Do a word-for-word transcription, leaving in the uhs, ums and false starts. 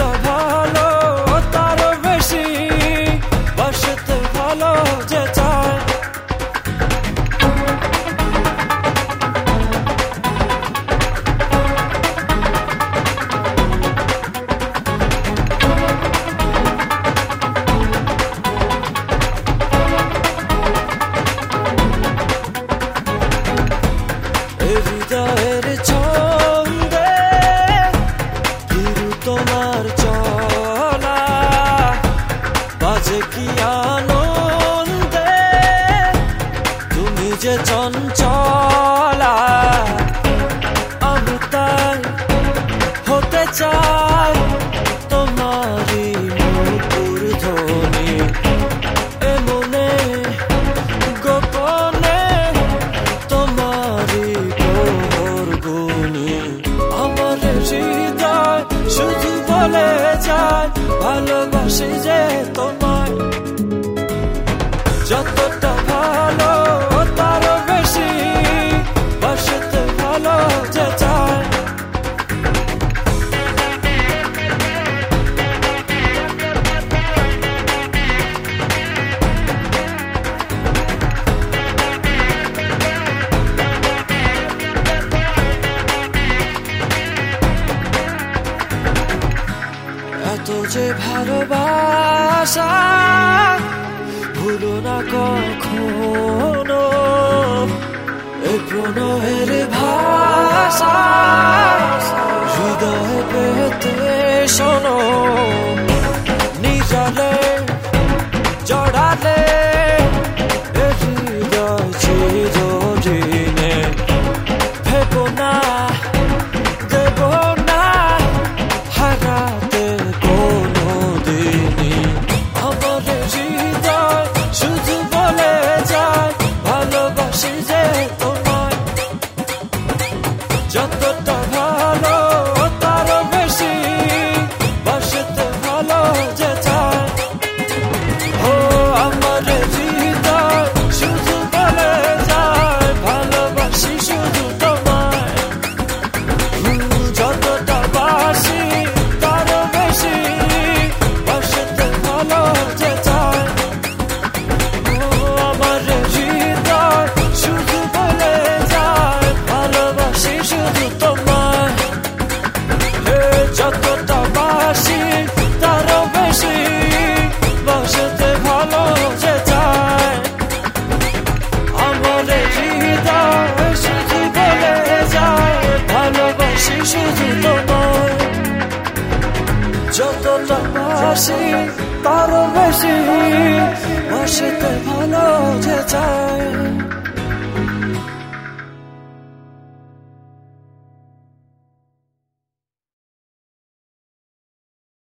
যতটা ভালো তারও বেশি বাসতে ভালো যে চায়। হৃদয়ের ছন্দে তোমার চলা বাজে কি আনন্দে তুমি যে চঞ্চলা। আমি তাই হতে চাই তোমারই মুখর ধ্বনি এমনে গোপনে তোমারই প্রহর গুনি। আমার হৃদয় শুধু বলে যায় ভালোবাসি যে তোমায়। যতটা ভালো তারও বেশি বাসতে ভালো যে চায়। এত যে ভালোবাসা ভুলো না কখনো, এই প্রণয়ের ভাষা হৃদয় পেতে শোনো। নিজালে জড়ালে হৃদয় চিরদিনে ভেবো না দেব না হারাতে কোনো দিনই। আমার হৃদয় শুধু বলে যায় ভালোবাসি যে তোমায়। যতটা ভালো তারও বেশি বাসতে ভালো যে চায়। ও আমার হৃদয় শুধু বলে যায় ভালোবাসি শুধু তোমায়। যতটা বাসি তারও বেশি বাসতে ভালো যে চায়। ও আমার হৃদয় শুধু বলে যায় ভালোবাসি শুধু তোমায়। যতটা বাসি তারও বেশি বাসতে ভালো যে চায়। আমার হৃদয় শুধু বলে যায় ভালোবাসি শুধু তোমায়। যতটা বাসি তারও বেশি বাসতে